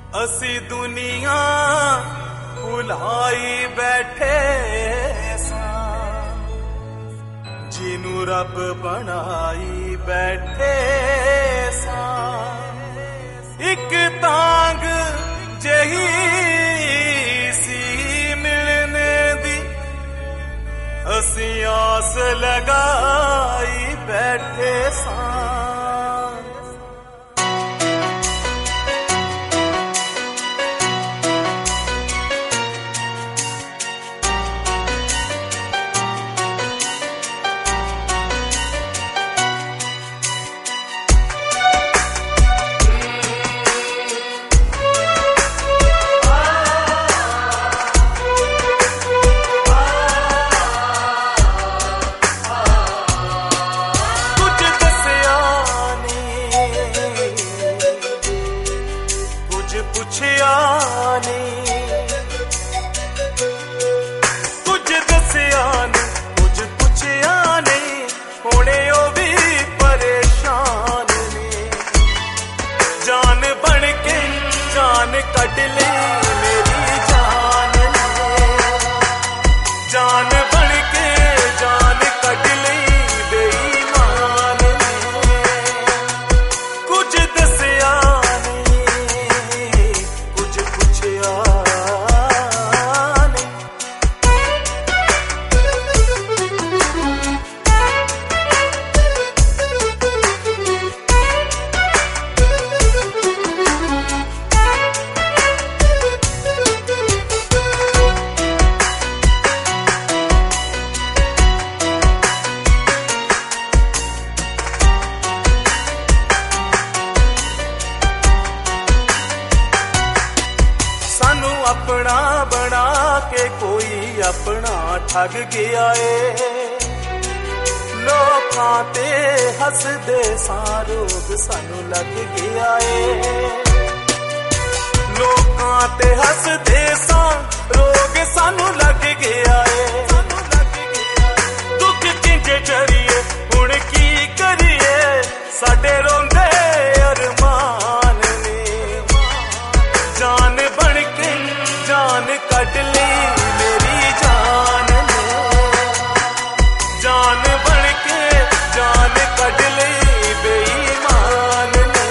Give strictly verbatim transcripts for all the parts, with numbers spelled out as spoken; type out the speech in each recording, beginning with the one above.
असी दुनिया भुलाई बैठे सां, जिनू रब बनाई बैठे सां। एक तांग जही सी मिलने दी, असी आस लगाई बैठे सां। कुछ दसिया नहीं, कुछ पुछया नहीं, होने ओ भी परेशान ने। जान बन के जान कट ले मेरी जान ने, जान बन के जान कट ले बेईमान ने। कुछ दसिया अपना बना के कोई अपना ठग गया है। लोकां ते हसदे सां रोग सानू लग गया है। लोकां ते हसदे सां रोग सानू लग गया है। दुख किंजे जरिए हुण की करिए, साडे रोंदे अरमान ने। जान बन के जान कट ली मेरी जान ने, जान बन के जान कट ली बेईमान ने।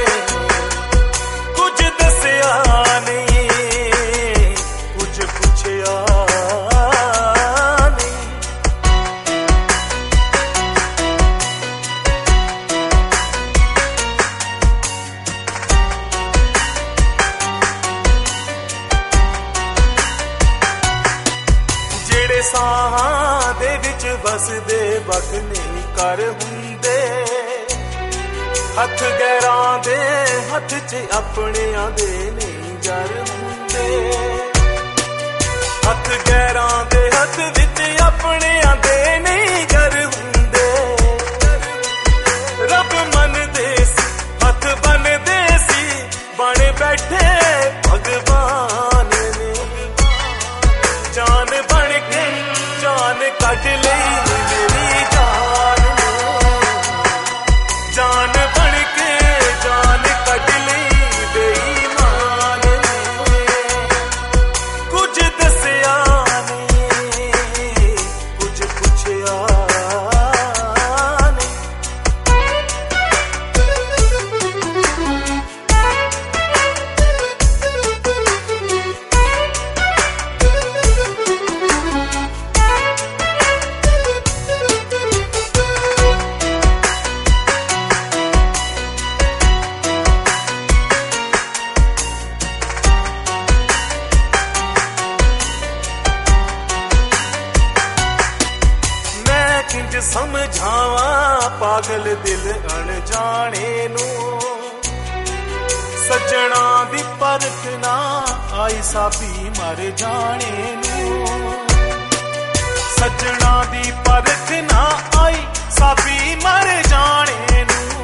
कुछ दसिया नहीं, कुछ पुछया नहीं। साहां दे विच बसदे बख नहीं कर हुंदे, हथ गैरां दे हथ च अपनियां दे नहीं जर हुंदे। हथ गैरां दे हथ विच अपनियां दे नहीं जर हुंदे। रब मनदे सी हथ बनदे सी, बन बैठे भगवान ने। जान बन के जान कट ली मेरी जान ने, जान बन के जान कट ली बेईमान ने। कुछ दसिया नहीं, कुछ पुछया नहीं। किंज समझावा पागल दिल अनजाने नू, सजना दी परख ना आई साबी मर जाने नू। सजना दी परख ना आई साबी मर जाने नू।